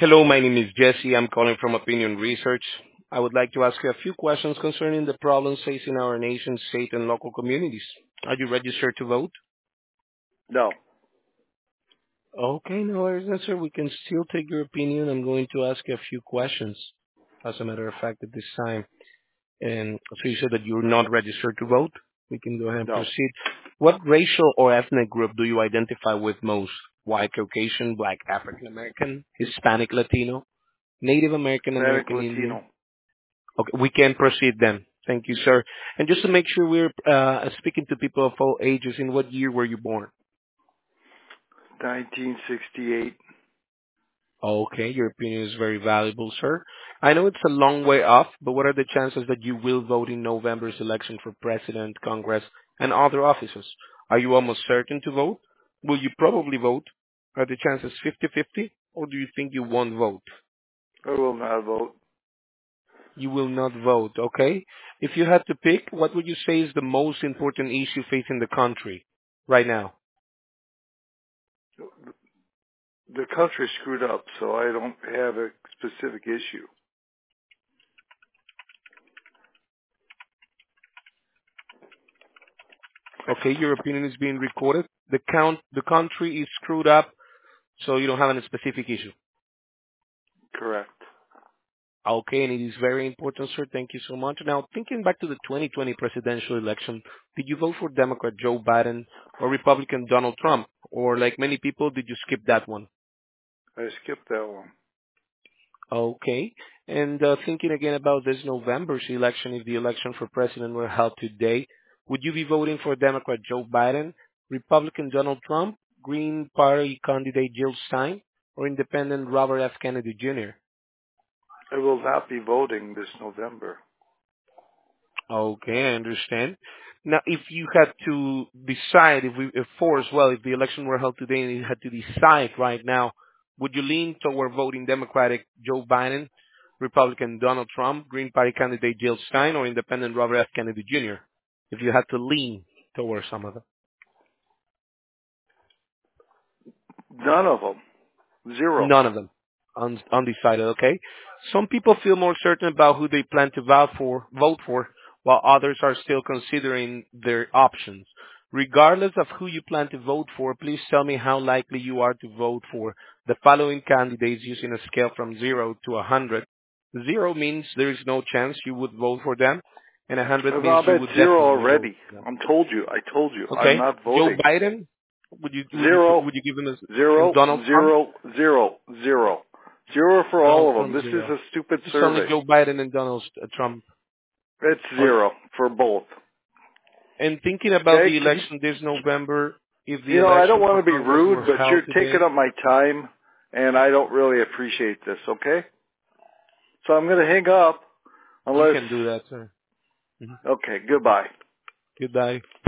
Hello, my name is Jesse. I'm calling from Opinion Research. I would like to ask you a few questions concerning the problems facing our nation, state, and local communities. Are you registered to vote? No. Okay, no worries, then, sir. We can still take your opinion. I'm going to ask you a few questions, as a matter of fact, at this time. And so you said that you're not registered to vote. We can go ahead and No. proceed. What racial or ethnic group do you identify with most? White, Caucasian, Black, African American, Hispanic, Latino, Native American, Hispanic American Indian? Latino. Okay, we can proceed then. Thank you, sir. And just to make sure we're speaking to people of all ages, in what year were you born? 1968. Okay, your opinion is very valuable, sir. I know it's a long way off, but what are the chances that you will vote in November's election for president, Congress, and other offices? Are you almost certain to vote? Will you probably vote? Are the chances 50-50, or do you think you won't vote? I will not vote. You will not vote, okay? If you had to pick, what would you say is the most important issue facing the country right now? The country screwed up, so I don't have a specific issue. Okay, your opinion is being recorded. The country is screwed up, so you don't have any specific issue. Correct. Okay, and it is very important, sir. Thank you so much. Now, thinking back to the 2020 presidential election, did you vote for Democrat Joe Biden or Republican Donald Trump? Or like many people, did you skip that one? I skipped that one. Okay. And thinking again about this November's election, if the election for president were held today, would you be voting for Democrat Joe Biden, Republican Donald Trump, Green Party candidate Jill Stein, or Independent Robert F. Kennedy Jr.? I will not be voting this November. Okay, I understand. Now, if you had to decide, if the election were held today and you had to decide right now, would you lean toward voting Democratic Joe Biden, Republican Donald Trump, Green Party candidate Jill Stein, or Independent Robert F. Kennedy Jr.? If you had to lean towards some of them. None of them. Zero. None of them. Undecided, okay? Some people feel more certain about who they plan to vote for, while others are still considering their options. Regardless of who you plan to vote for, please tell me how likely you are to vote for the following candidates using a scale from 0 to 100. 0 means there is no chance you would vote for them, and 100 means I'm you at would zero definitely vote already. for them. I told you. I'm Okay? not Joe voting. Biden, would you would you Zero. would you give him as Zero. Donald Trump? Zero. Zero. Zero. Zero for Donald all of them. Trump This is 0. a stupid It's only survey. Joe Biden and Donald Trump. It's Or, zero for both. and thinking about Okay? the election this November, if the I don't election for want to be Congress rude, were but held you're taking today, up my time, and I don't really appreciate this, okay? So I'm going to hang up you unless... can do that, sir. Mhm. Okay, goodbye. Goodbye.